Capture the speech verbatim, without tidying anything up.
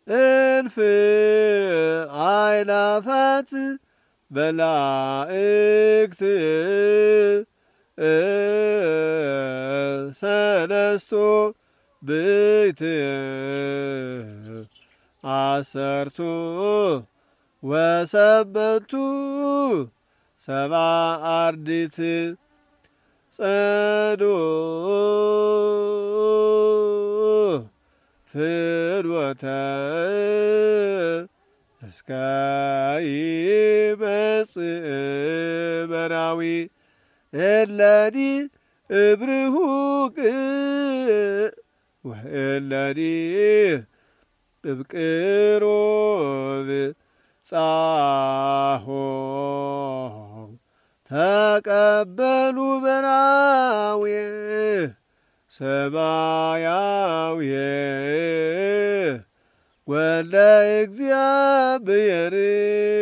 እንፍ አእላፋት መላእክት ሰለስቱ ብእት አሰርቱ ወሰበቱ ሰብአ አርድእት ጸንዑ ፍኖተ እስከ ይመጽእ መራዊ እለኒ እብርሁቅ ወእለኒ እብቅሮብ ጻሖ ተቀበሉ መራዊ ሰማያዊ ወለ እግዚአብሔር